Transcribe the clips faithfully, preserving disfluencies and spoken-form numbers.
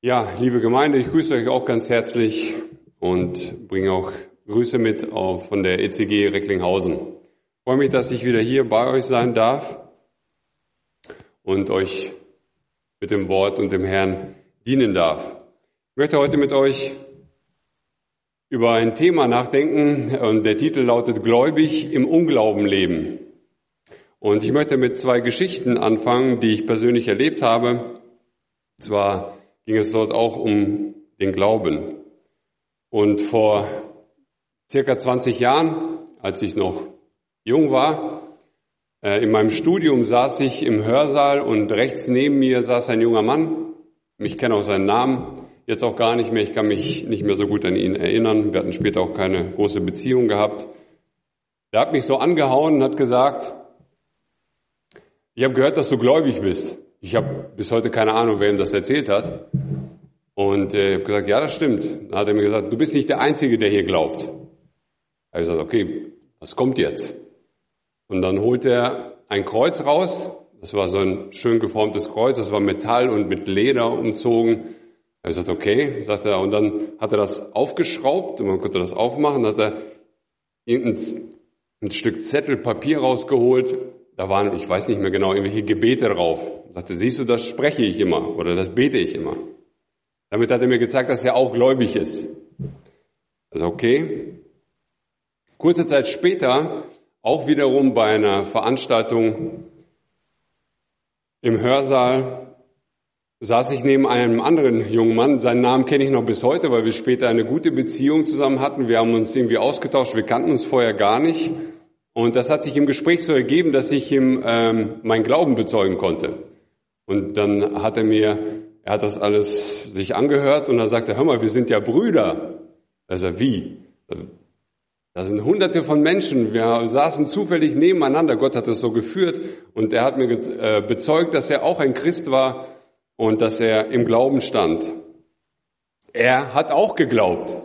Ja, liebe Gemeinde, ich grüße euch auch ganz herzlich und bringe auch Grüße mit auf von der E C G Recklinghausen. Ich freue mich, dass ich wieder hier bei euch sein darf und euch mit dem Wort und dem Herrn dienen darf. Ich möchte heute mit euch über ein Thema nachdenken und der Titel lautet Gläubig im Unglauben leben. Und ich möchte mit zwei Geschichten anfangen, die ich persönlich erlebt habe. Und zwar ging es dort auch um den Glauben. Und vor circa zwanzig Jahren, als ich noch jung war, äh, in meinem Studium saß ich im Hörsaal und rechts neben mir saß ein junger Mann. Ich kenne auch seinen Namen, jetzt auch gar nicht mehr. Ich kann mich nicht mehr so gut an ihn erinnern. Wir hatten später auch keine große Beziehung gehabt. Der hat mich so angehauen und hat gesagt, ich habe gehört, dass du gläubig bist. Ich habe bis heute keine Ahnung, wer ihm das erzählt hat. Und äh, ich habe gesagt, ja, das stimmt. Dann hat er mir gesagt, du bist nicht der Einzige, der hier glaubt. Da habe ich gesagt, okay, was kommt jetzt? Und dann holt er ein Kreuz raus. Das war so ein schön geformtes Kreuz. Das war Metall und mit Leder umzogen. Da habe ich gesagt, okay, sagt er. Und dann hat er das aufgeschraubt und man konnte das aufmachen. Dann hat er irgendein ein Stück Zettel Papier rausgeholt. Da waren, ich weiß nicht mehr genau, irgendwelche Gebete drauf. Er sagte, siehst du, das spreche ich immer oder das bete ich immer. Damit hat er mir gezeigt, dass er auch gläubig ist. Also okay. Kurze Zeit später, auch wiederum bei einer Veranstaltung im Hörsaal, saß ich neben einem anderen jungen Mann. Seinen Namen kenne ich noch bis heute, weil wir später eine gute Beziehung zusammen hatten. Wir haben uns irgendwie ausgetauscht, wir kannten uns vorher gar nicht. Und das hat sich im Gespräch so ergeben, dass ich ihm ähm, meinen Glauben bezeugen konnte. Und dann hat er mir, er hat das alles sich angehört und dann sagte er, hör mal, wir sind ja Brüder. Er sagt, wie? Da sind hunderte von Menschen, wir saßen zufällig nebeneinander, Gott hat es so geführt und er hat mir äh, bezeugt, dass er auch ein Christ war und dass er im Glauben stand. Er hat auch geglaubt.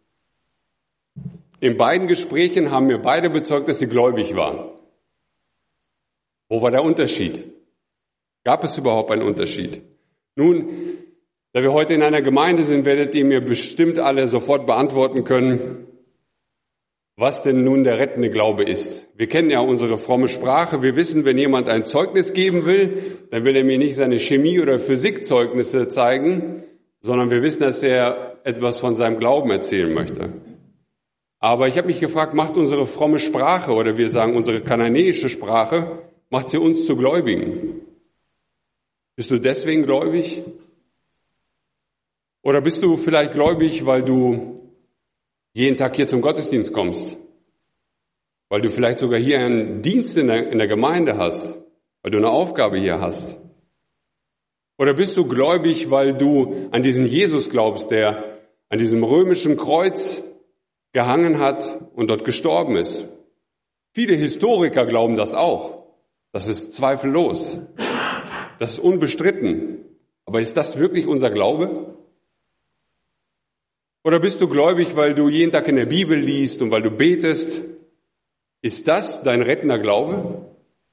In beiden Gesprächen haben mir beide bezeugt, dass sie gläubig waren. Wo war der Unterschied? Gab es überhaupt einen Unterschied? Nun, da wir heute in einer Gemeinde sind, werdet ihr mir bestimmt alle sofort beantworten können, was denn nun der rettende Glaube ist. Wir kennen ja unsere fromme Sprache. Wir wissen, wenn jemand ein Zeugnis geben will, dann will er mir nicht seine Chemie- oder Physikzeugnisse zeigen, sondern wir wissen, dass er etwas von seinem Glauben erzählen möchte. Aber ich habe mich gefragt, macht unsere fromme Sprache, oder wir sagen unsere kananäische Sprache, macht sie uns zu Gläubigen? Bist du deswegen gläubig? Oder bist du vielleicht gläubig, weil du jeden Tag hier zum Gottesdienst kommst? Weil du vielleicht sogar hier einen Dienst in der, in der Gemeinde hast? Weil du eine Aufgabe hier hast? Oder bist du gläubig, weil du an diesen Jesus glaubst, der an diesem römischen Kreuz gehangen hat und dort gestorben ist? Viele Historiker glauben das auch. Das ist zweifellos. Das ist unbestritten. Aber ist das wirklich unser Glaube? Oder bist du gläubig, weil du jeden Tag in der Bibel liest und weil du betest? Ist das dein rettender Glaube?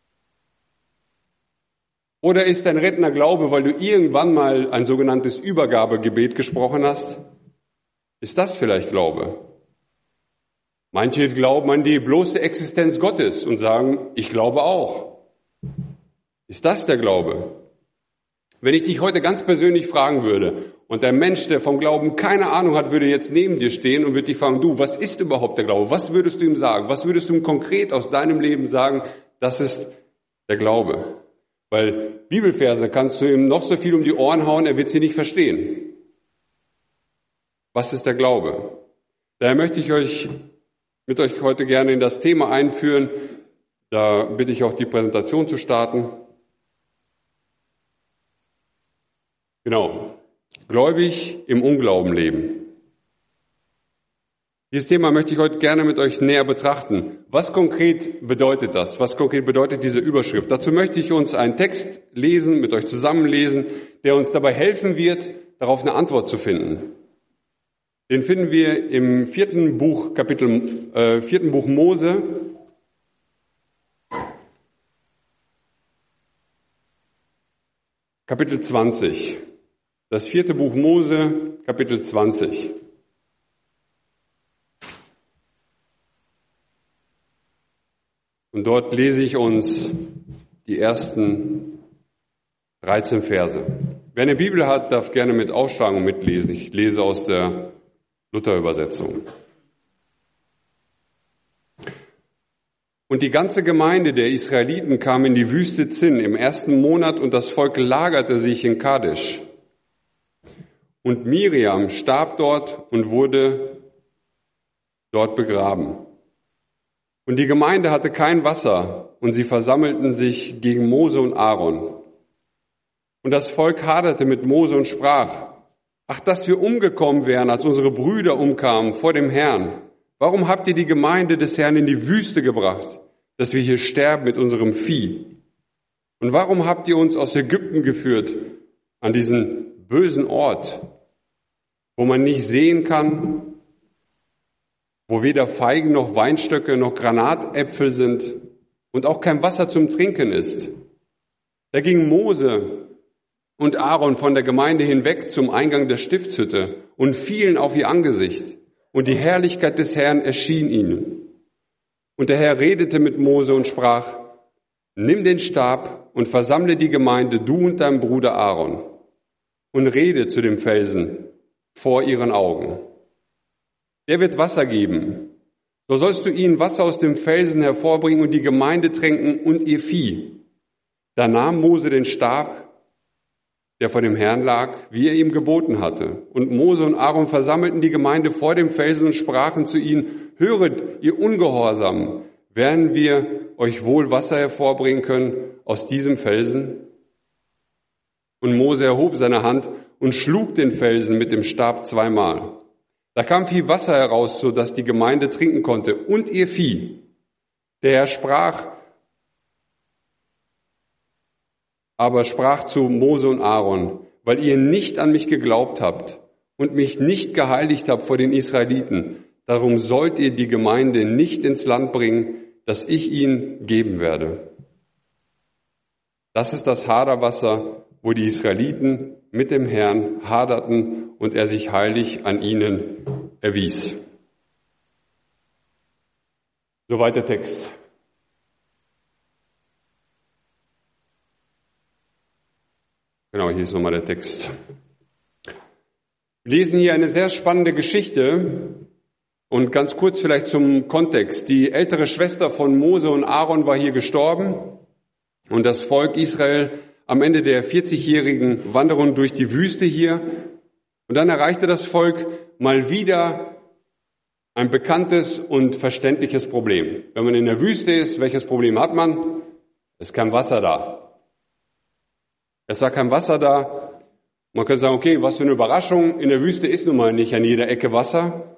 Oder ist dein rettender Glaube, weil du irgendwann mal ein sogenanntes Übergabegebet gesprochen hast? Ist das vielleicht Glaube? Manche glauben an die bloße Existenz Gottes und sagen, ich glaube auch. Ist das der Glaube? Wenn ich dich heute ganz persönlich fragen würde und der Mensch, der vom Glauben keine Ahnung hat, würde jetzt neben dir stehen und würde dich fragen, du, was ist überhaupt der Glaube? Was würdest du ihm sagen? Was würdest du ihm konkret aus deinem Leben sagen? Das ist der Glaube. Weil Bibelverse kannst du ihm noch so viel um die Ohren hauen, er wird sie nicht verstehen. Was ist der Glaube? Daher möchte ich euch mit euch heute gerne in das Thema einführen. Da bitte ich auch die Präsentation zu starten. Genau. Gläubig im Unglauben leben. Dieses Thema möchte ich heute gerne mit euch näher betrachten. Was konkret bedeutet das? Was konkret bedeutet diese Überschrift? Dazu möchte ich uns einen Text lesen, mit euch zusammenlesen, der uns dabei helfen wird, darauf eine Antwort zu finden. Den finden wir im vierten Buch, Kapitel, äh, vierten Buch Mose. Kapitel zwanzig. das vierte Buch Mose, Kapitel zwanzig. Und dort lese ich uns die ersten dreizehn Verse. Wer eine Bibel hat, darf gerne mit aufschlagen und mitlesen. Ich lese aus der Luther-Übersetzung. Und die ganze Gemeinde der Israeliten kam in die Wüste Zin im ersten Monat und das Volk lagerte sich in Kadesh. Und Miriam starb dort und wurde dort begraben. Und die Gemeinde hatte kein Wasser und sie versammelten sich gegen Mose und Aaron. Und das Volk haderte mit Mose und sprach, ach, dass wir umgekommen wären, als unsere Brüder umkamen vor dem Herrn. Warum habt ihr die Gemeinde des Herrn in die Wüste gebracht, dass wir hier sterben mit unserem Vieh? Und warum habt ihr uns aus Ägypten geführt, an diesen bösen Ort, wo man nicht sehen kann, wo weder Feigen noch Weinstöcke noch Granatäpfel sind und auch kein Wasser zum Trinken ist? Da ging Mose und Aaron von der Gemeinde hinweg zum Eingang der Stiftshütte und fielen auf ihr Angesicht. Und die Herrlichkeit des Herrn erschien ihnen. Und der Herr redete mit Mose und sprach, nimm den Stab und versammle die Gemeinde, du und dein Bruder Aaron, und rede zu dem Felsen vor ihren Augen. Der wird Wasser geben. So sollst du ihnen Wasser aus dem Felsen hervorbringen und die Gemeinde tränken und ihr Vieh. Da nahm Mose den Stab, der vor dem Herrn lag, wie er ihm geboten hatte. Und Mose und Aaron versammelten die Gemeinde vor dem Felsen und sprachen zu ihnen, höret, ihr Ungehorsam, werden wir euch wohl Wasser hervorbringen können aus diesem Felsen? Und Mose erhob seine Hand und schlug den Felsen mit dem Stab zweimal. Da kam viel Wasser heraus, so dass die Gemeinde trinken konnte und ihr Vieh. Der Herr sprach, aber sprach zu Mose und Aaron, weil ihr nicht an mich geglaubt habt und mich nicht geheiligt habt vor den Israeliten, darum sollt ihr die Gemeinde nicht ins Land bringen, das ich ihnen geben werde. Das ist das Haderwasser, wo die Israeliten mit dem Herrn haderten und er sich heilig an ihnen erwies. Soweit der Text. Genau, hier ist nochmal der Text. Wir lesen hier eine sehr spannende Geschichte und ganz kurz vielleicht zum Kontext. Die ältere Schwester von Mose und Aaron war hier gestorben und das Volk Israel am Ende der vierzigjährigen Wanderung durch die Wüste hier. Und dann erreichte das Volk mal wieder ein bekanntes und verständliches Problem. Wenn man in der Wüste ist, welches Problem hat man? Es ist kein Wasser da. Es war kein Wasser da. Man könnte sagen, okay, was für eine Überraschung. In der Wüste ist nun mal nicht an jeder Ecke Wasser.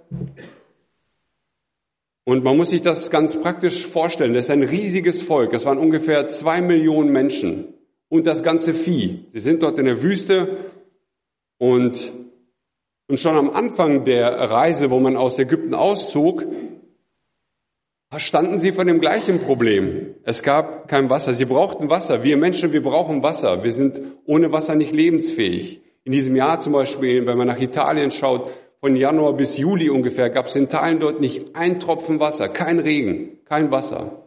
Und man muss sich das ganz praktisch vorstellen. Das ist ein riesiges Volk. Es waren ungefähr zwei Millionen Menschen und das ganze Vieh. Sie sind dort in der Wüste und, und schon am Anfang der Reise, wo man aus Ägypten auszog, standen sie vor dem gleichen Problem. Es gab kein Wasser. Sie brauchten Wasser. Wir Menschen, wir brauchen Wasser. Wir sind ohne Wasser nicht lebensfähig. In diesem Jahr zum Beispiel, wenn man nach Italien schaut, von Januar bis Juli ungefähr, gab es in Teilen dort nicht ein Tropfen Wasser, kein Regen, kein Wasser.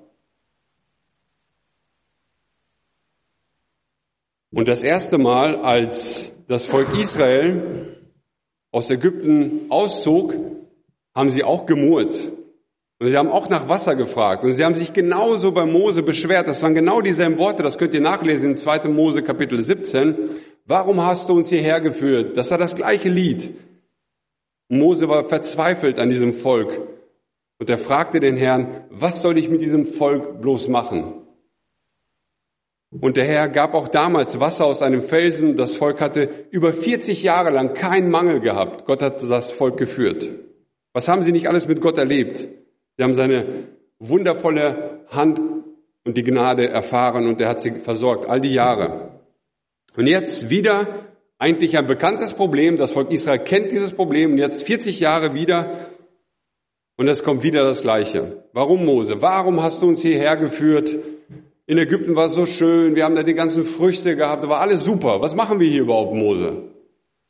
Und das erste Mal, als das Volk Israel aus Ägypten auszog, haben sie auch gemurrt. Und sie haben auch nach Wasser gefragt. Und sie haben sich genauso bei Mose beschwert. Das waren genau dieselben Worte. Das könnt ihr nachlesen in zweiten Mose Kapitel siebzehn. Warum hast du uns hierher geführt? Das war das gleiche Lied. Mose war verzweifelt an diesem Volk. Und er fragte den Herrn, was soll ich mit diesem Volk bloß machen? Und der Herr gab auch damals Wasser aus einem Felsen. Das Volk hatte über vierzig Jahre lang keinen Mangel gehabt. Gott hat das Volk geführt. Was haben sie nicht alles mit Gott erlebt? Sie haben seine wundervolle Hand und die Gnade erfahren und er hat sie versorgt, all die Jahre. Und jetzt wieder eigentlich ein bekanntes Problem. Das Volk Israel kennt dieses Problem und jetzt vierzig Jahre wieder und es kommt wieder das Gleiche. Warum, Mose? Warum hast du uns hierher geführt? In Ägypten war es so schön, wir haben da die ganzen Früchte gehabt, da war alles super. Was machen wir hier überhaupt, Mose?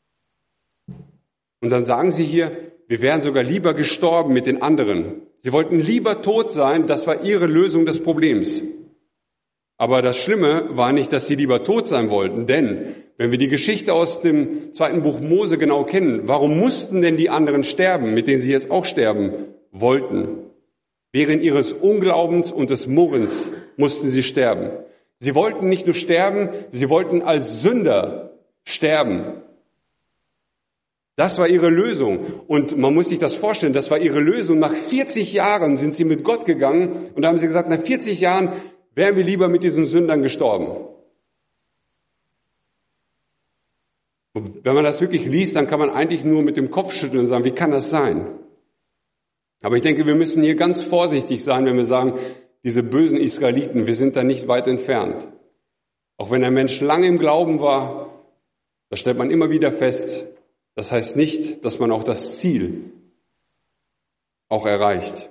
Und dann sagen sie hier, wir wären sogar lieber gestorben mit den anderen. Sie wollten lieber tot sein, das war ihre Lösung des Problems. Aber das Schlimme war nicht, dass sie lieber tot sein wollten, denn wenn wir die Geschichte aus dem zweiten Buch Mose genau kennen, warum mussten denn die anderen sterben, mit denen sie jetzt auch sterben wollten? Während ihres Unglaubens und des Murrens mussten sie sterben. Sie wollten nicht nur sterben, sie wollten als Sünder sterben. Das war ihre Lösung. Und man muss sich das vorstellen, das war ihre Lösung. Nach vierzig Jahren sind sie mit Gott gegangen und da haben sie gesagt, nach vierzig Jahren wären wir lieber mit diesen Sündern gestorben. Und wenn man das wirklich liest, dann kann man eigentlich nur mit dem Kopf schütteln und sagen, wie kann das sein? Aber ich denke, wir müssen hier ganz vorsichtig sein, wenn wir sagen, diese bösen Israeliten, wir sind da nicht weit entfernt. Auch wenn ein Mensch lange im Glauben war, da stellt man immer wieder fest, das heißt nicht, dass man auch das Ziel auch erreicht.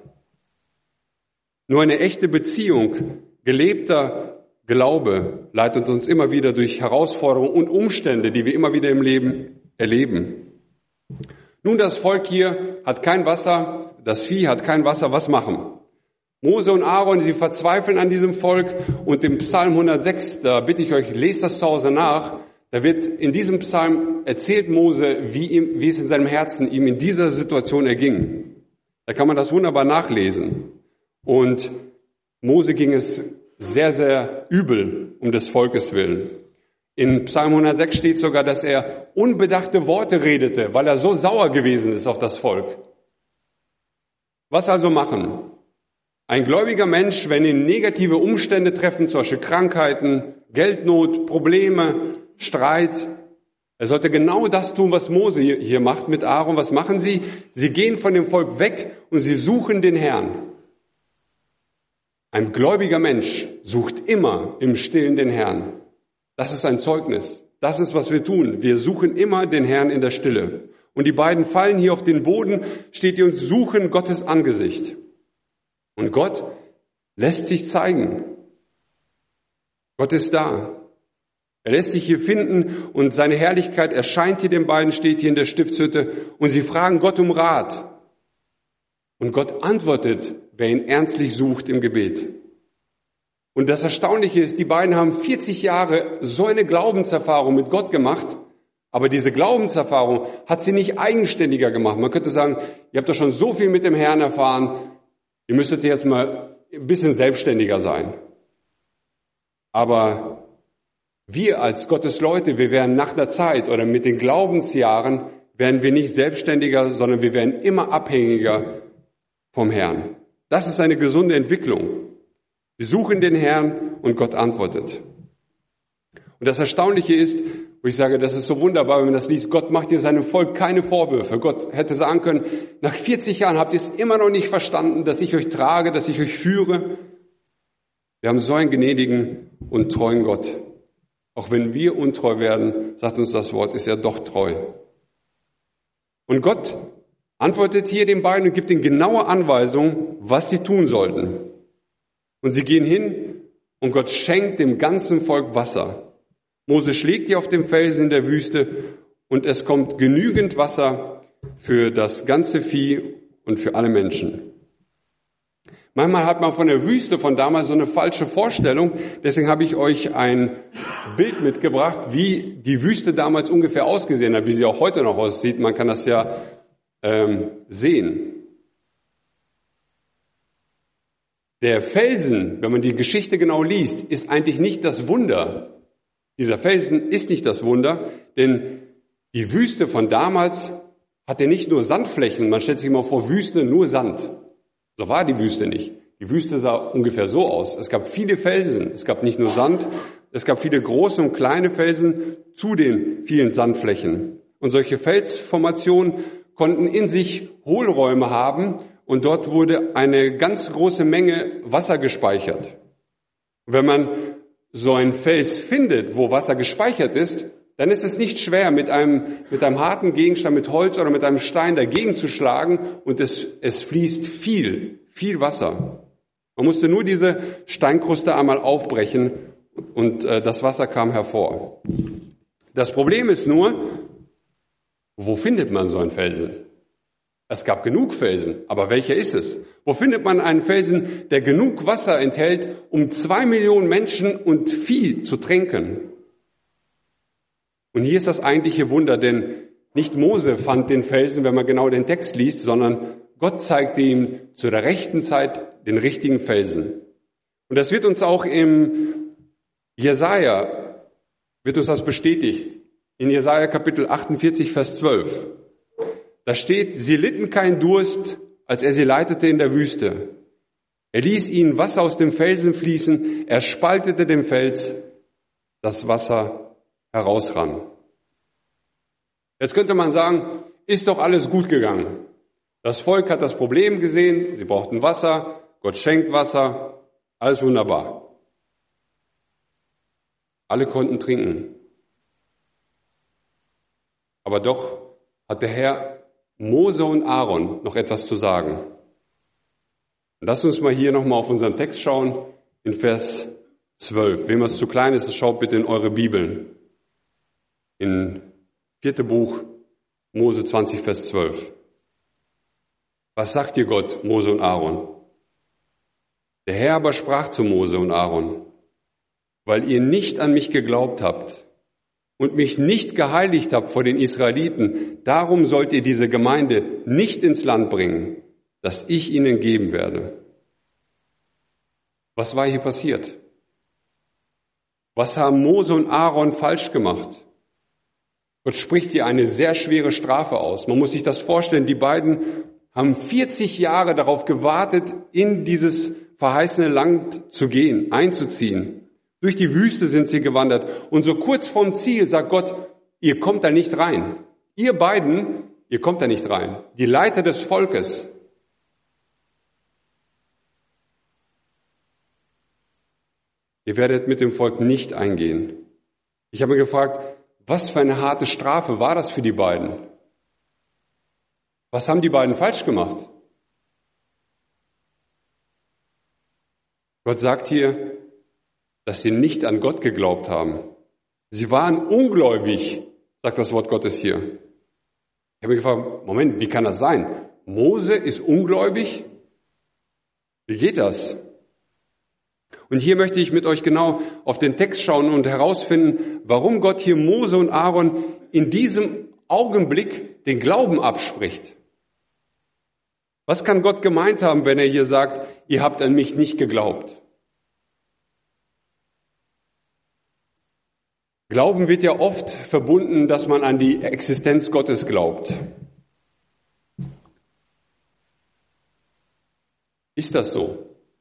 Nur eine echte Beziehung, gelebter Glaube leitet uns immer wieder durch Herausforderungen und Umstände, die wir immer wieder im Leben erleben. Nun, das Volk hier hat kein Wasser, das Vieh hat kein Wasser, was machen? Mose und Aaron, sie verzweifeln an diesem Volk und im Psalm hundertsechs, da bitte ich euch, lest das zu Hause nach, da wird in diesem Psalm erzählt Mose, wie, ihm, wie es in seinem Herzen ihm in dieser Situation erging. Da kann man das wunderbar nachlesen. Und Mose ging es sehr, sehr übel um des Volkes willen. In Psalm hundertsechs steht sogar, dass er unbedachte Worte redete, weil er so sauer gewesen ist auf das Volk. Was also machen? Ein gläubiger Mensch, wenn ihn negative Umstände treffen, solche Krankheiten, Geldnot, Probleme, Streit, er sollte genau das tun, was Mose hier macht mit Aaron. Was machen sie? Sie gehen von dem Volk weg und sie suchen den Herrn. Ein gläubiger Mensch sucht immer im Stillen den Herrn. Das ist ein Zeugnis. Das ist, was wir tun. Wir suchen immer den Herrn in der Stille. Und die beiden fallen hier auf den Boden, steht hier und suchen Gottes Angesicht. Und Gott lässt sich zeigen. Gott ist da. Er lässt sich hier finden und seine Herrlichkeit erscheint hier den beiden, steht hier in der Stiftshütte und sie fragen Gott um Rat. Und Gott antwortet, wer ihn ernstlich sucht im Gebet. Und das Erstaunliche ist, die beiden haben vierzig Jahre so eine Glaubenserfahrung mit Gott gemacht, aber diese Glaubenserfahrung hat sie nicht eigenständiger gemacht. Man könnte sagen, ihr habt doch schon so viel mit dem Herrn erfahren, ihr müsstet jetzt mal ein bisschen selbstständiger sein. Aber wir als Gottes Leute, wir werden nach der Zeit oder mit den Glaubensjahren, werden wir nicht selbstständiger, sondern wir werden immer abhängiger vom Herrn. Das ist eine gesunde Entwicklung. Wir suchen den Herrn und Gott antwortet. Und das Erstaunliche ist, wo ich sage, das ist so wunderbar, wenn man das liest, Gott macht dir seinem Volk keine Vorwürfe. Gott hätte sagen können, nach vierzig Jahren habt ihr es immer noch nicht verstanden, dass ich euch trage, dass ich euch führe. Wir haben so einen gnädigen und treuen Gott. Auch wenn wir untreu werden, sagt uns das Wort, ist er doch treu. Und Gott antwortet hier den beiden und gibt ihnen genaue Anweisungen, was sie tun sollten. Und sie gehen hin und Gott schenkt dem ganzen Volk Wasser. Mose schlägt hier auf dem Felsen in der Wüste und es kommt genügend Wasser für das ganze Vieh und für alle Menschen. Manchmal hat man von der Wüste von damals so eine falsche Vorstellung. Deswegen habe ich euch ein Bild mitgebracht, wie die Wüste damals ungefähr ausgesehen hat, wie sie auch heute noch aussieht. Man kann das ja ähm, sehen. Der Felsen, wenn man die Geschichte genau liest, ist eigentlich nicht das Wunder. Dieser Felsen ist nicht das Wunder, denn die Wüste von damals hatte nicht nur Sandflächen. Man stellt sich mal vor, Wüste, nur Sand. So war die Wüste nicht. Die Wüste sah ungefähr so aus. Es gab viele Felsen. Es gab nicht nur Sand, es gab viele große und kleine Felsen zu den vielen Sandflächen. Und solche Felsformationen konnten in sich Hohlräume haben und dort wurde eine ganz große Menge Wasser gespeichert. Wenn man so einen Fels findet, wo Wasser gespeichert ist, dann ist es nicht schwer, mit einem, mit einem harten Gegenstand, mit Holz oder mit einem Stein dagegen zu schlagen und es, es fließt viel, viel Wasser. Man musste nur diese Steinkruste einmal aufbrechen und äh, das Wasser kam hervor. Das Problem ist nur, Wo findet man so einen Felsen? Es gab genug Felsen, aber welcher ist es? Wo findet man einen Felsen, der genug Wasser enthält, um zwei Millionen Menschen und Vieh zu tränken? Und hier ist das eigentliche Wunder, denn nicht Mose fand den Felsen, wenn man genau den Text liest, sondern Gott zeigte ihm zu der rechten Zeit den richtigen Felsen. Und das wird uns auch im Jesaja, wird uns das bestätigt. In Jesaja Kapitel achtundvierzig, Vers zwölf. Da steht, sie litten keinen Durst, als er sie leitete in der Wüste. Er ließ ihnen Wasser aus dem Felsen fließen, er spaltete den Fels, das Wasser herausrann. Jetzt könnte man sagen, ist doch alles gut gegangen. Das Volk hat das Problem gesehen, sie brauchten Wasser, Gott schenkt Wasser, alles wunderbar. Alle konnten trinken. Aber doch hat der Herr Mose und Aaron noch etwas zu sagen. Und lasst uns mal hier nochmal auf unseren Text schauen, in Vers zwölf. Wem es zu klein ist, schaut bitte in eure Bibeln. In vierte Buch, Mose zwanzig, Vers zwölf. Was sagt dir Gott, Mose und Aaron? Der Herr aber sprach zu Mose und Aaron, weil ihr nicht an mich geglaubt habt und mich nicht geheiligt habt vor den Israeliten, darum sollt ihr diese Gemeinde nicht ins Land bringen, das ich ihnen geben werde. Was war hier passiert? Was haben Mose und Aaron falsch gemacht? Gott spricht hier eine sehr schwere Strafe aus. Man muss sich das vorstellen, die beiden haben vierzig Jahre darauf gewartet, in dieses verheißene Land zu gehen, einzuziehen. Durch die Wüste sind sie gewandert. Und so kurz vorm Ziel sagt Gott, ihr kommt da nicht rein. Ihr beiden, ihr kommt da nicht rein. Die Leiter des Volkes. Ihr werdet mit dem Volk nicht eingehen. Ich habe mich gefragt, was für eine harte Strafe war das für die beiden? Was haben die beiden falsch gemacht? Gott sagt hier, dass sie nicht an Gott geglaubt haben. Sie waren ungläubig, sagt das Wort Gottes hier. Ich habe mich gefragt, Moment, wie kann das sein? Mose ist ungläubig? Wie geht das? Und hier möchte ich mit euch genau auf den Text schauen und herausfinden, warum Gott hier Mose und Aaron in diesem Augenblick den Glauben abspricht. Was kann Gott gemeint haben, wenn er hier sagt, ihr habt an mich nicht geglaubt? Glauben wird ja oft verbunden, dass man an die Existenz Gottes glaubt. Ist das so?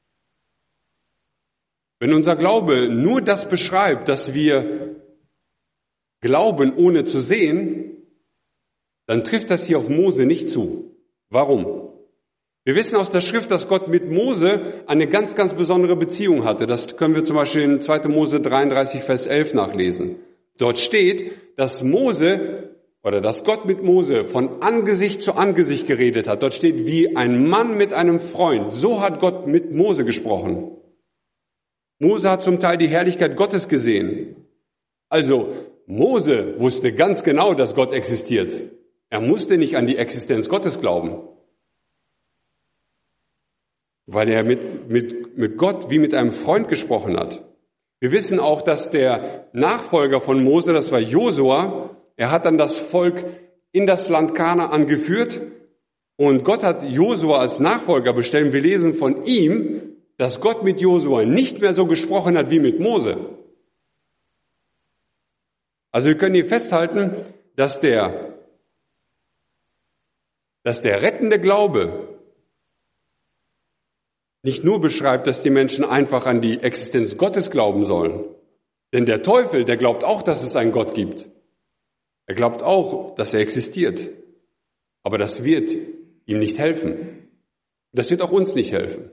Wenn unser Glaube nur das beschreibt, dass wir glauben, ohne zu sehen, dann trifft das hier auf Mose nicht zu. Warum? Wir wissen aus der Schrift, dass Gott mit Mose eine ganz, ganz besondere Beziehung hatte. Das können wir zum Beispiel in zweiter Mose dreiunddreißig, Vers elf nachlesen. Dort steht, dass Mose oder dass Gott mit Mose von Angesicht zu Angesicht geredet hat. Dort steht, wie ein Mann mit einem Freund. So hat Gott mit Mose gesprochen. Mose hat zum Teil die Herrlichkeit Gottes gesehen. Also Mose wusste ganz genau, dass Gott existiert. Er musste nicht an die Existenz Gottes glauben. Weil er mit, mit, mit Gott wie mit einem Freund gesprochen hat. Wir wissen auch, dass der Nachfolger von Mose, das war Josua, er hat dann das Volk in das Land Kanaan geführt und Gott hat Josua als Nachfolger bestellt. Wir lesen von ihm, dass Gott mit Josua nicht mehr so gesprochen hat wie mit Mose. Also wir können hier festhalten, dass der, dass der rettende Glaube nicht nur beschreibt, dass die Menschen einfach an die Existenz Gottes glauben sollen. Denn der Teufel, der glaubt auch, dass es einen Gott gibt. Er glaubt auch, dass er existiert. Aber das wird ihm nicht helfen. Das wird auch uns nicht helfen.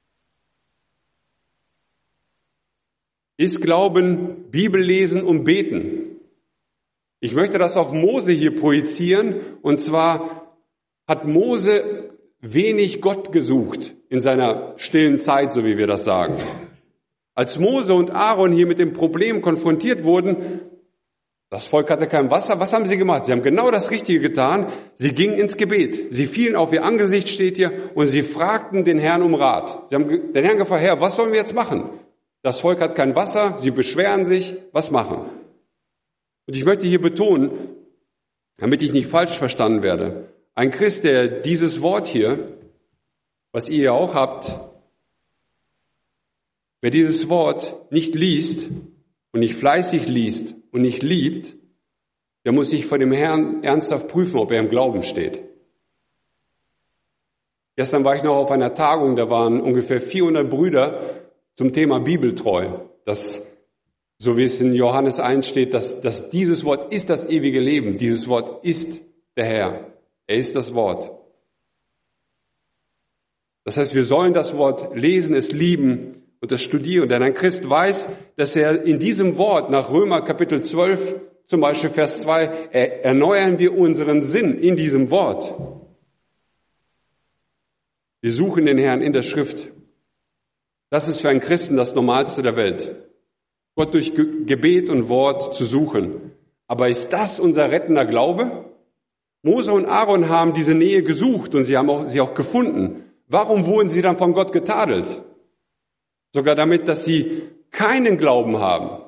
Ist Glauben Bibel lesen und beten? Ich möchte das auf Mose hier projizieren. Und zwar hat Mose wenig Gott gesucht in seiner stillen Zeit, so wie wir das sagen. Als Mose und Aaron hier mit dem Problem konfrontiert wurden, Das Volk hatte kein Wasser. Was haben sie gemacht? Sie haben genau das Richtige getan. Sie gingen ins Gebet. Sie fielen auf ihr Angesicht, steht hier, und sie fragten den Herrn um Rat. Sie haben den Herrn gefragt, Herr, was sollen wir jetzt machen? Das Volk hat kein Wasser, sie beschweren sich, was machen? Und ich möchte hier betonen, damit ich nicht falsch verstanden werde, ein Christ, der dieses Wort hier, was ihr ja auch habt, wer dieses Wort nicht liest und nicht fleißig liest und nicht liebt, der muss sich vor dem Herrn ernsthaft prüfen, ob er im Glauben steht. Gestern war ich noch auf einer Tagung, da waren ungefähr vierhundert Brüder zum Thema Bibeltreu. Das, so wie es in Johannes eins steht, dass, dass dieses Wort ist das ewige Leben. Dieses Wort ist der Herr. Er ist das Wort. Das heißt, wir sollen das Wort lesen, es lieben und das studieren. Denn ein Christ weiß, dass er in diesem Wort, nach Römer Kapitel zwölf, zum Beispiel Vers zwei, erneuern wir unseren Sinn in diesem Wort. Wir suchen den Herrn in der Schrift. Das ist für einen Christen das Normalste der Welt. Gott durch Gebet und Wort zu suchen. Aber ist das unser rettender Glaube? Mose und Aaron haben diese Nähe gesucht und sie haben auch, sie auch gefunden. Warum wurden sie dann von Gott getadelt? Sogar damit, dass sie keinen Glauben haben.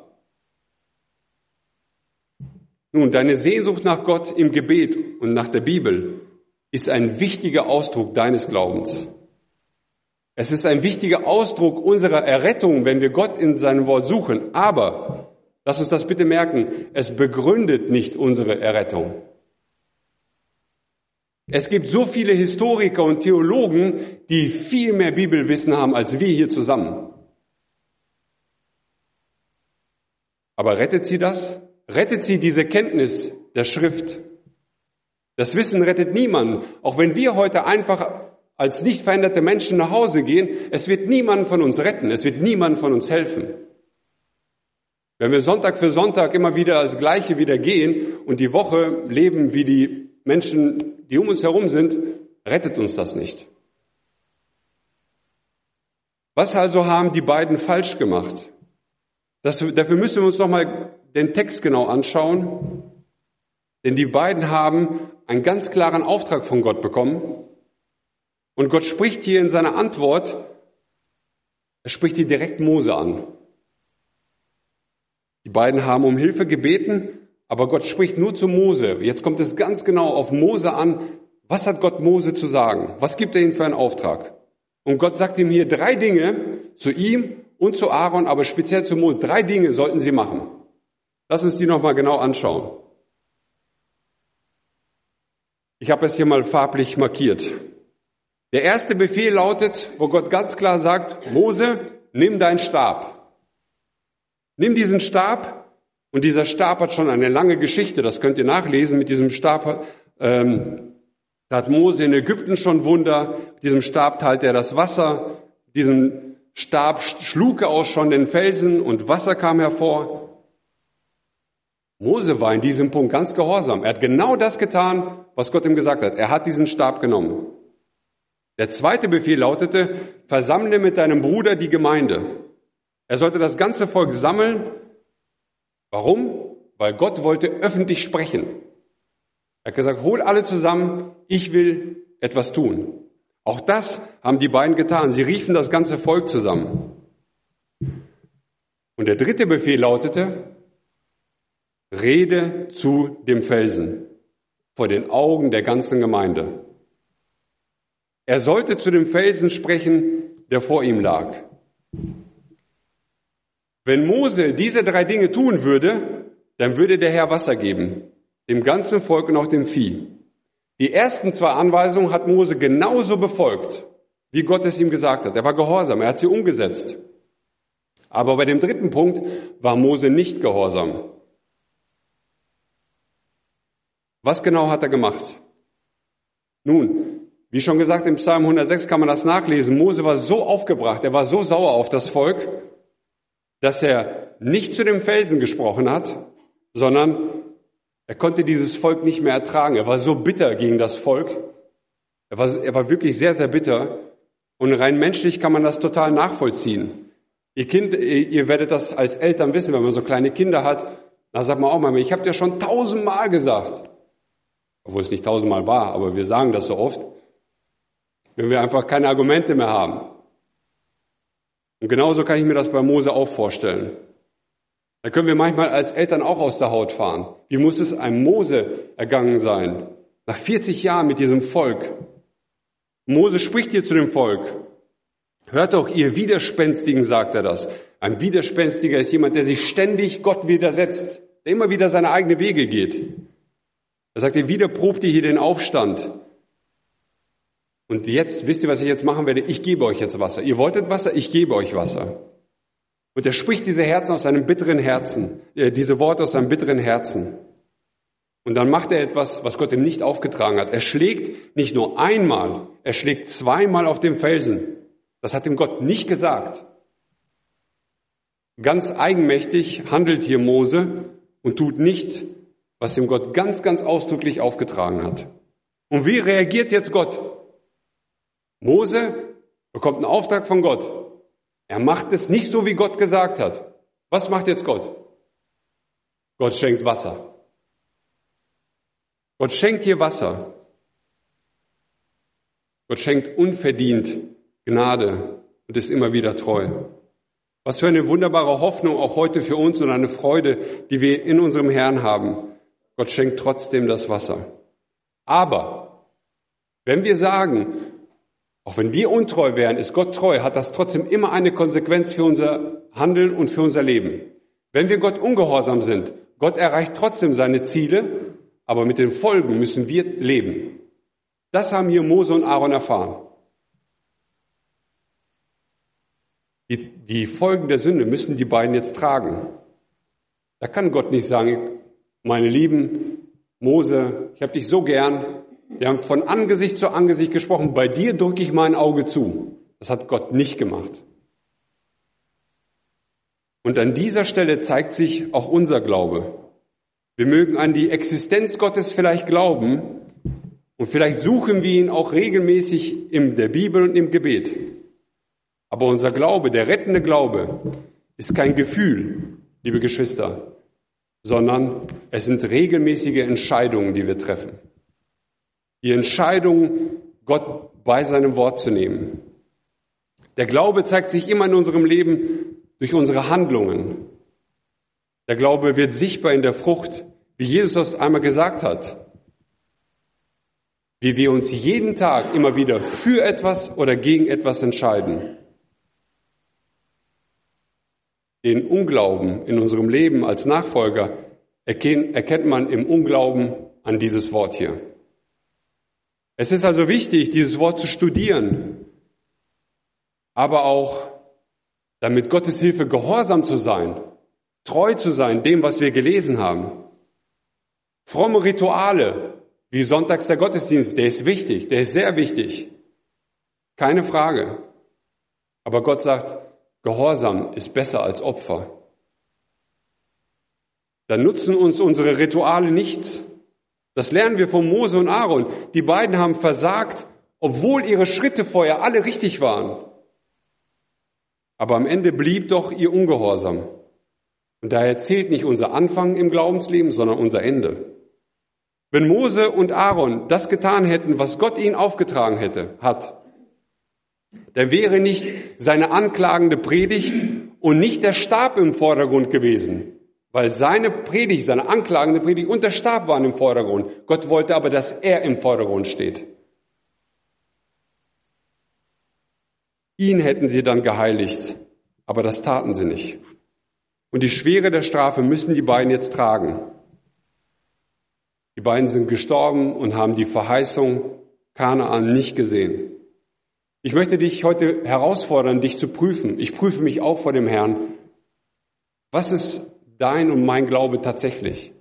Nun, deine Sehnsucht nach Gott im Gebet und nach der Bibel ist ein wichtiger Ausdruck deines Glaubens. Es ist ein wichtiger Ausdruck unserer Errettung, wenn wir Gott in seinem Wort suchen. Aber, lass uns das bitte merken, es begründet nicht unsere Errettung. Es gibt so viele Historiker und Theologen, die viel mehr Bibelwissen haben als wir hier zusammen. Aber rettet sie das? Rettet sie diese Kenntnis der Schrift? Das Wissen rettet niemanden. Auch wenn wir heute einfach als nicht veränderte Menschen nach Hause gehen, es wird niemand von uns retten, es wird niemand von uns helfen. Wenn wir Sonntag für Sonntag immer wieder das Gleiche wieder gehen und die Woche leben wie die Menschen, die um uns herum sind, rettet uns das nicht. Was also haben die beiden falsch gemacht? Das, dafür müssen wir uns nochmal den Text genau anschauen, denn die beiden haben einen ganz klaren Auftrag von Gott bekommen. Und Gott spricht hier in seiner Antwort, er spricht hier direkt Mose an. Die beiden haben um Hilfe gebeten, aber Gott spricht nur zu Mose. Jetzt kommt es ganz genau auf Mose an. Was hat Gott Mose zu sagen? Was gibt er ihm für einen Auftrag? Und Gott sagt ihm hier drei Dinge zu ihm und zu Aaron, aber speziell zu Mose. Drei Dinge sollten sie machen. Lass uns die nochmal genau anschauen. Ich habe es hier mal farblich markiert. Der erste Befehl lautet, wo Gott ganz klar sagt, Mose, nimm deinen Stab. Nimm diesen Stab, und dieser Stab hat schon eine lange Geschichte, das könnt ihr nachlesen. Mit diesem Stab ähm, da hat Mose in Ägypten schon Wunder, mit diesem Stab teilte er das Wasser, mit diesem Stab schlug er auch schon den Felsen und Wasser kam hervor. Mose war in diesem Punkt ganz gehorsam. Er hat genau das getan, was Gott ihm gesagt hat. Er hat diesen Stab genommen. Der zweite Befehl lautete, versammle mit deinem Bruder die Gemeinde. Er sollte das ganze Volk sammeln. Warum? Weil Gott wollte öffentlich sprechen. Er hat gesagt, hol alle zusammen, ich will etwas tun. Auch das haben die beiden getan. Sie riefen das ganze Volk zusammen. Und der dritte Befehl lautete, rede zu dem Felsen vor den Augen der ganzen Gemeinde. Er sollte zu dem Felsen sprechen, der vor ihm lag. Wenn Mose diese drei Dinge tun würde, dann würde der Herr Wasser geben, dem ganzen Volk und auch dem Vieh. Die ersten zwei Anweisungen hat Mose genauso befolgt, wie Gott es ihm gesagt hat. Er war gehorsam, er hat sie umgesetzt. Aber bei dem dritten Punkt war Mose nicht gehorsam. Was genau hat er gemacht? Nun, wie schon gesagt, im Psalm hundertsechs kann man das nachlesen. Mose war so aufgebracht, er war so sauer auf das Volk, dass er nicht zu dem Felsen gesprochen hat, sondern er konnte dieses Volk nicht mehr ertragen. Er war so bitter gegen das Volk. Er war, er war wirklich sehr, sehr bitter. Und rein menschlich kann man das total nachvollziehen. Ihr Kind, ihr werdet das als Eltern wissen, wenn man so kleine Kinder hat. Da sagt man auch mal, ich habe dir schon tausendmal gesagt. Obwohl es nicht tausendmal war, aber wir sagen das so oft. Wenn wir einfach keine Argumente mehr haben. Und genauso kann ich mir das bei Mose auch vorstellen. Da können wir manchmal als Eltern auch aus der Haut fahren. Wie muss es einem Mose ergangen sein? Nach vierzig Jahren mit diesem Volk. Mose spricht hier zu dem Volk. Hört doch, ihr Widerspenstigen, sagt er das. Ein Widerspenstiger ist jemand, der sich ständig Gott widersetzt, der immer wieder seine eigenen Wege geht. Er sagt, ihr widerprobt ihr hier den Aufstand. Und jetzt, wisst ihr, was ich jetzt machen werde? Ich gebe euch jetzt Wasser. Ihr wolltet Wasser, ich gebe euch Wasser. Und er spricht diese Herzen aus seinem bitteren Herzen, äh, diese Worte aus seinem bitteren Herzen. Und dann macht er etwas, was Gott ihm nicht aufgetragen hat. Er schlägt nicht nur einmal, er schlägt zweimal auf den Felsen. Das hat ihm Gott nicht gesagt. Ganz eigenmächtig handelt hier Mose und tut nicht, was ihm Gott ganz, ganz ausdrücklich aufgetragen hat. Und wie reagiert jetzt Gott? Mose bekommt einen Auftrag von Gott. Er macht es nicht so, wie Gott gesagt hat. Was macht jetzt Gott? Gott schenkt Wasser. Gott schenkt hier Wasser. Gott schenkt unverdient Gnade und ist immer wieder treu. Was für eine wunderbare Hoffnung auch heute für uns und eine Freude, die wir in unserem Herrn haben. Gott schenkt trotzdem das Wasser. Aber wenn wir sagen, auch wenn wir untreu wären, ist Gott treu, hat das trotzdem immer eine Konsequenz für unser Handeln und für unser Leben. Wenn wir Gott ungehorsam sind, Gott erreicht trotzdem seine Ziele, aber mit den Folgen müssen wir leben. Das haben hier Mose und Aaron erfahren. Die, die Folgen der Sünde müssen die beiden jetzt tragen. Da kann Gott nicht sagen, meine Lieben, Mose, ich habe dich so gern, wir haben von Angesicht zu Angesicht gesprochen, bei dir drücke ich mein Auge zu. Das hat Gott nicht gemacht. Und an dieser Stelle zeigt sich auch unser Glaube. Wir mögen an die Existenz Gottes vielleicht glauben und vielleicht suchen wir ihn auch regelmäßig in der Bibel und im Gebet. Aber unser Glaube, der rettende Glaube, ist kein Gefühl, liebe Geschwister, sondern es sind regelmäßige Entscheidungen, die wir treffen. Die Entscheidung, Gott bei seinem Wort zu nehmen. Der Glaube zeigt sich immer in unserem Leben durch unsere Handlungen. Der Glaube wird sichtbar in der Frucht, wie Jesus das einmal gesagt hat. Wie wir uns jeden Tag immer wieder für etwas oder gegen etwas entscheiden. Den Unglauben in unserem Leben als Nachfolger erkennt man im Unglauben an dieses Wort hier. Es ist also wichtig, dieses Wort zu studieren, aber auch damit Gottes Hilfe gehorsam zu sein, treu zu sein dem, was wir gelesen haben. Fromme Rituale, wie sonntags der Gottesdienst, der ist wichtig, der ist sehr wichtig. Keine Frage. Aber Gott sagt, Gehorsam ist besser als Opfer. Dann nutzen uns unsere Rituale nichts. Das lernen wir von Mose und Aaron. Die beiden haben versagt, obwohl ihre Schritte vorher alle richtig waren. Aber am Ende blieb doch ihr Ungehorsam. Und daher zählt nicht unser Anfang im Glaubensleben, sondern unser Ende. Wenn Mose und Aaron das getan hätten, was Gott ihnen aufgetragen hätte, hat, dann wäre nicht seine anklagende Predigt und nicht der Stab im Vordergrund gewesen. Weil seine Predigt, seine anklagende Predigt und der Stab waren im Vordergrund. Gott wollte aber, dass er im Vordergrund steht. Ihn hätten sie dann geheiligt, aber das taten sie nicht. Und die Schwere der Strafe müssen die beiden jetzt tragen. Die beiden sind gestorben und haben die Verheißung Kanaan nicht gesehen. Ich möchte dich heute herausfordern, dich zu prüfen. Ich prüfe mich auch vor dem Herrn. Was ist dein und mein Glaube tatsächlich?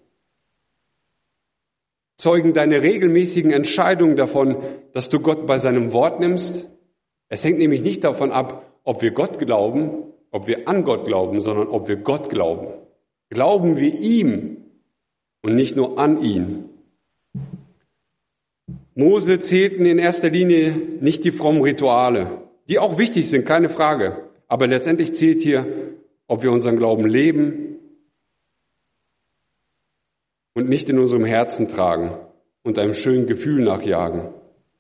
Zeugen deine regelmäßigen Entscheidungen davon, dass du Gott bei seinem Wort nimmst? Es hängt nämlich nicht davon ab, ob wir Gott glauben, ob wir an Gott glauben, sondern ob wir Gott glauben. Glauben wir ihm und nicht nur an ihn. Mose zählten in erster Linie nicht die frommen Rituale, die auch wichtig sind, keine Frage. Aber letztendlich zählt hier, ob wir unseren Glauben leben und nicht in unserem Herzen tragen und einem schönen Gefühl nachjagen.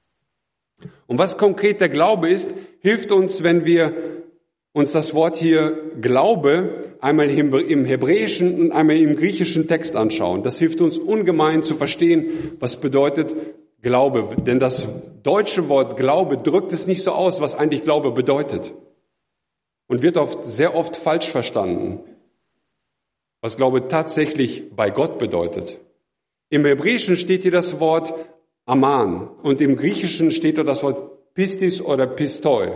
Und was konkret der Glaube ist, hilft uns, wenn wir uns das Wort hier Glaube einmal im hebräischen und einmal im griechischen Text anschauen. Das hilft uns ungemein zu verstehen, was bedeutet Glaube. Denn das deutsche Wort Glaube drückt es nicht so aus, was eigentlich Glaube bedeutet. Und wird oft, sehr oft falsch verstanden, was Glaube tatsächlich bei Gott bedeutet. Im Hebräischen steht hier das Wort Aman und im Griechischen steht dort das Wort Pistis oder Pistoi.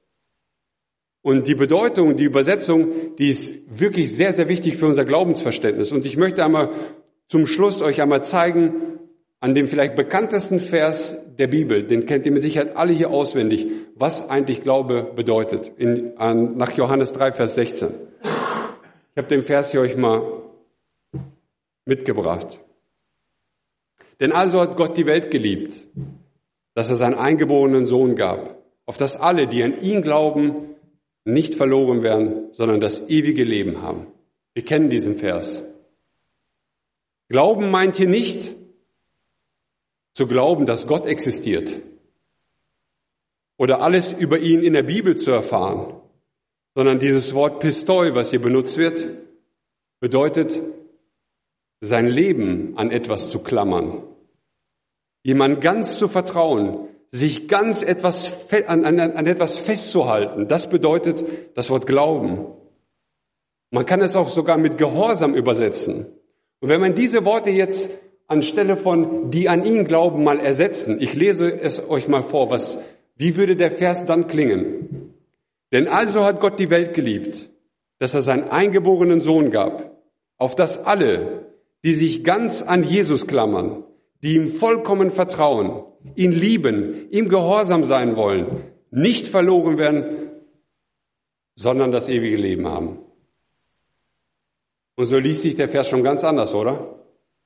Und die Bedeutung, die Übersetzung, die ist wirklich sehr, sehr wichtig für unser Glaubensverständnis. Und ich möchte einmal zum Schluss euch einmal zeigen, an dem vielleicht bekanntesten Vers der Bibel, den kennt ihr mit Sicherheit alle hier auswendig, was eigentlich Glaube bedeutet, in, an, nach Johannes drei, Vers sechzehn. Ich habe den Vers hier euch mal mitgebracht. Denn also hat Gott die Welt geliebt, dass er seinen eingeborenen Sohn gab, auf dass alle, die an ihn glauben, nicht verloren werden, sondern das ewige Leben haben. Wir kennen diesen Vers. Glauben meint hier nicht zu glauben, dass Gott existiert oder alles über ihn in der Bibel zu erfahren, sondern dieses Wort Pistoi, was hier benutzt wird, bedeutet, sein Leben an etwas zu klammern, jemand ganz zu vertrauen, sich ganz etwas an, an, an etwas festzuhalten. Das bedeutet das Wort Glauben. Man kann es auch sogar mit Gehorsam übersetzen. Und wenn man diese Worte jetzt anstelle von die an ihn glauben mal ersetzen, ich lese es euch mal vor, was, wie würde der Vers dann klingen? Denn also hat Gott die Welt geliebt, dass er seinen eingeborenen Sohn gab, auf dass alle, die sich ganz an Jesus klammern, die ihm vollkommen vertrauen, ihn lieben, ihm gehorsam sein wollen, nicht verloren werden, sondern das ewige Leben haben. Und so liest sich der Vers schon ganz anders, oder?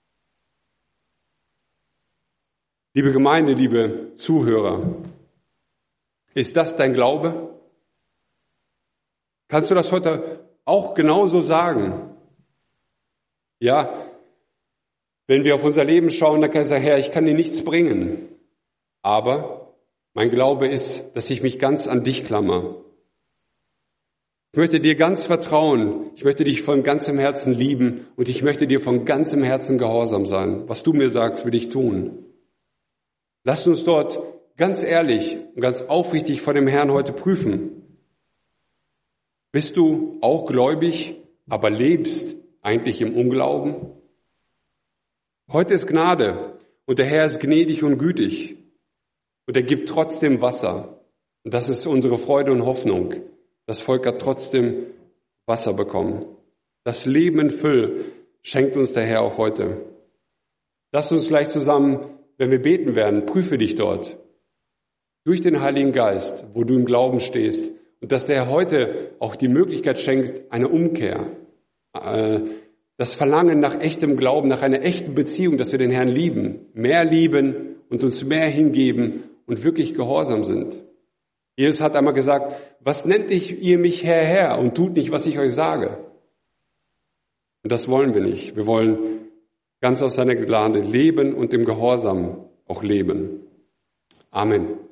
Liebe Gemeinde, liebe Zuhörer, ist das dein Glaube? Kannst du das heute auch genauso sagen? Ja, wenn wir auf unser Leben schauen, dann kann ich sagen, Herr, ich kann dir nichts bringen. Aber mein Glaube ist, dass ich mich ganz an dich klammer. Ich möchte dir ganz vertrauen. Ich möchte dich von ganzem Herzen lieben und ich möchte dir von ganzem Herzen gehorsam sein. Was du mir sagst, will ich tun. Lasst uns dort ganz ehrlich und ganz aufrichtig vor dem Herrn heute prüfen. Bist du auch gläubig, aber lebst eigentlich im Unglauben? Heute ist Gnade und der Herr ist gnädig und gütig und er gibt trotzdem Wasser. Und das ist unsere Freude und Hoffnung. Das Volk hat trotzdem Wasser bekommen. Das Leben in Fülle schenkt uns der Herr auch heute. Lass uns gleich zusammen, wenn wir beten werden, prüfe dich dort durch den Heiligen Geist, wo du im Glauben stehst und dass der Herr heute auch die Möglichkeit schenkt, eine Umkehr, das Verlangen nach echtem Glauben, nach einer echten Beziehung, dass wir den Herrn lieben, mehr lieben und uns mehr hingeben und wirklich gehorsam sind. Jesus hat einmal gesagt, was nennt ihr mich Herr, Herr und tut nicht, was ich euch sage? Und das wollen wir nicht. Wir wollen ganz aus seiner Gnade leben und im Gehorsam auch leben. Amen.